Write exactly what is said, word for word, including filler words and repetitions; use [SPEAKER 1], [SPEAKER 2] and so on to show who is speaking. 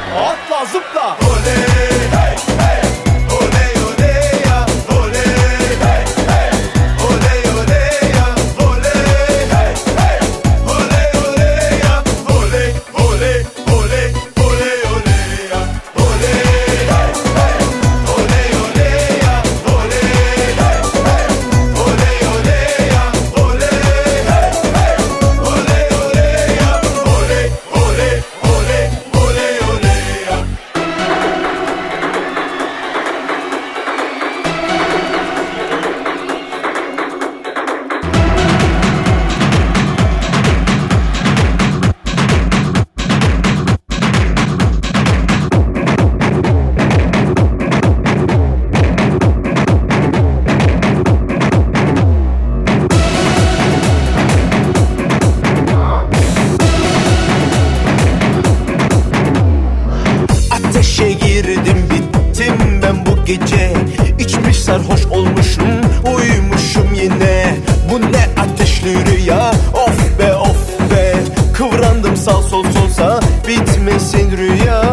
[SPEAKER 1] Atla zıpla. Oley hey hey. Oley oley ya. Oley hey hey. Oley oley ya. Oley hey hey. Oley oley ya. Oley oley oley oley oley ya. Oley hey hey. Oley oley ya. Oley hey hey. Oley oley ya. Oley hey hey. Oley oley ya. Oley oley oley oley oley ya. Ateşe girdim bittim ben bu gece. İçmiş sarhoş olmuşum uyumuşum yine. Bu ne ateşli rüya, of be of be. Kıvrandım sağ sol solsa bitmesin rüya.